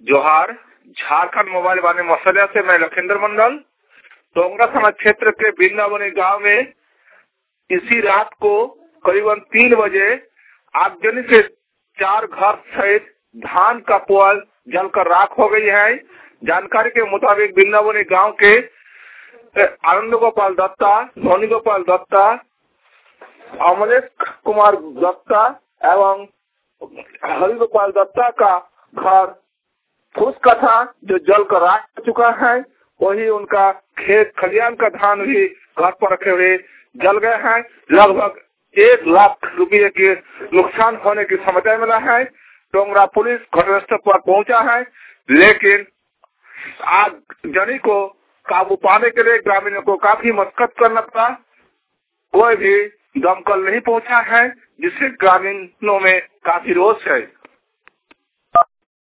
जोहार। झारखंड मोबाइल वाले मसलिया से मैं लखिंदर मंडल टोंगरा थाना क्षेत्र के बिंदावनी गांव में इसी रात को करीबन 3 बजे आगजनी से 4 घर सहित धान का पुआल जलकर राख हो गई है। जानकारी के मुताबिक बिंदावनी गांव के आनंद गोपाल दत्ता, धोनी गोपाल दत्ता, अमलेश कुमार दत्ता एवं हरि गोपाल दत्ता का घर फूस का था जो जलकर राख हो चुका है। वही उनका खेत खलियान का धान भी घर पर रखे हुए जल गए हैं। लगभग 1 लाख रुपये के नुकसान होने की समाचार मिला है। टोंगरा पुलिस घटनास्थल पर पहुंचा है, लेकिन आगजनी को काबू पाने के लिए ग्रामीणों को काफी मशक्कत करना पड़ा। कोई भी दमकल नहीं पहुंचा है, जिससे ग्रामीणों में काफी रोष है।